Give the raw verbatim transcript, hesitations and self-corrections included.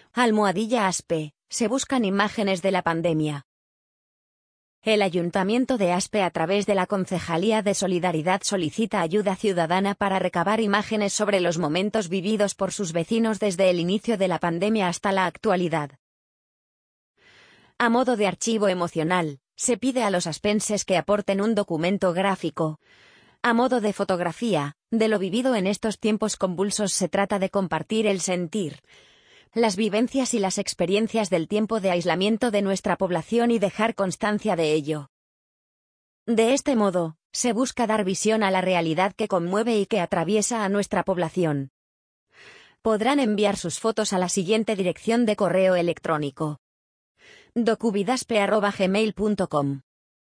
Almohadilla Aspe, se buscan imágenes de la pandemia. El Ayuntamiento de Aspe a través de la Concejalía de Solidaridad solicita ayuda ciudadana para recabar imágenes sobre los momentos vividos por sus vecinos desde el inicio de la pandemia hasta la actualidad. A modo de archivo emocional, se pide a los aspenses que aporten un documento gráfico. A modo de fotografía, de lo vivido en estos tiempos convulsos se trata de compartir el sentir, las vivencias y las experiencias del tiempo de aislamiento de nuestra población y dejar constancia de ello. De este modo, se busca dar visión a la realidad que conmueve y que atraviesa a nuestra población. Podrán enviar sus fotos a la siguiente dirección de correo electrónico: docuvidaspe arroba gmail punto com.